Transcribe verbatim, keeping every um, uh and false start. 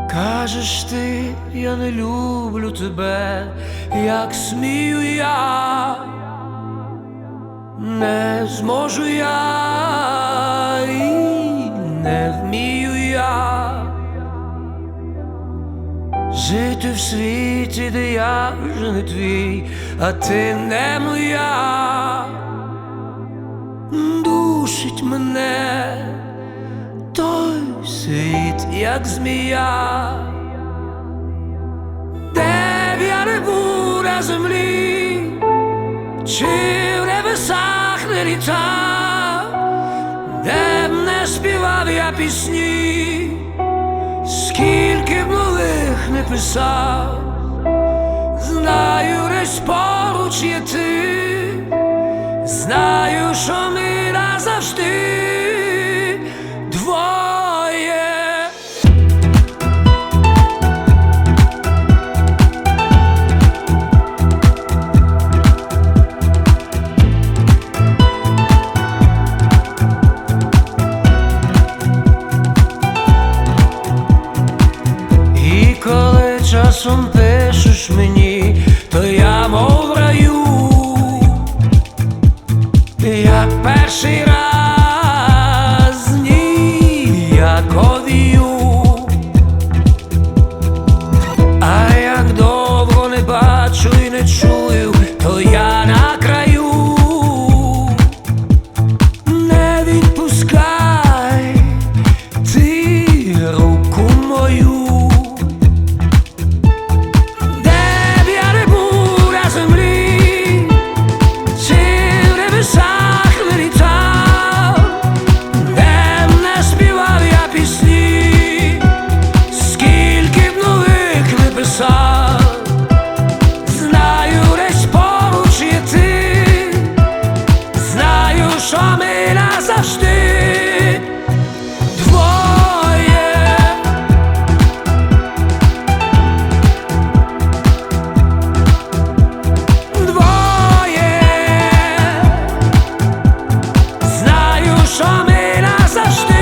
Кажеш ти, я не люблю тебе, як смію я, не зможу я і не вмію я жити в світі, де я вже не твій, а ти не моя. Душить мене той світ, як змія, де б я не був на землі, чи в небесах не літав, де б не співав я пісні, скільки б нових не писав, знаю, десь поруч є ти, знаю, що ми назавжди двоє. І коли часом пишеш мені, то я мов в раю, як перший раз, ніяковію. А як довго не бачу і не чую, то я на краю. Не відпускай ти руку мою, де б я не був на землі, чи в небесах не літав, де б не співав я пісні, скільки б нових не писав, знаю, десь поруч є ти, знаю, що ми назавжди двоє. Двоє. Знаю, що ми назавжди